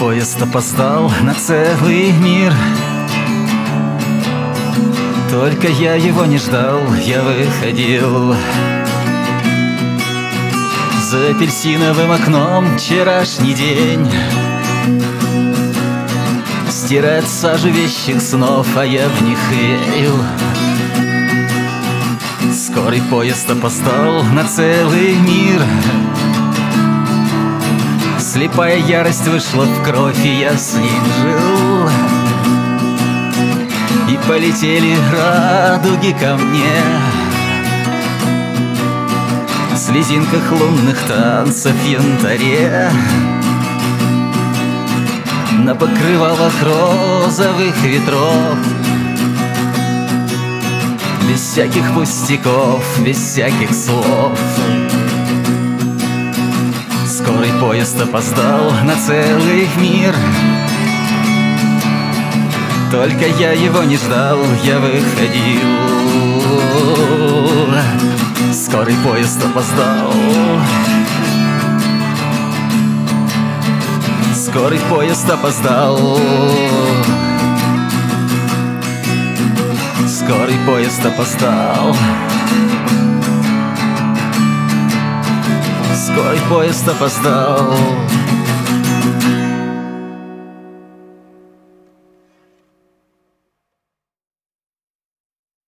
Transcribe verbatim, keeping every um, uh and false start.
поезд опоздал на целый мир. Только я его не ждал, я выходил за апельсиновым окном вчерашний день. Стирает сажу вещих снов, а я в них верил. Скорый поезд опоздал на целый мир. Слепая ярость вышла в кровь, и я с ним жил. И полетели радуги ко мне в слезинках лунных танцев в янтаре, на покрывалах розовых ветров. Без всяких пустяков, без всяких слов. Скорый поезд опоздал на целый мир. Только я его не ждал, я выходил. Скорый поезд опоздал. Скорый поезд опоздал. Скорый поезд опоздал. Скорый поезд опоздал.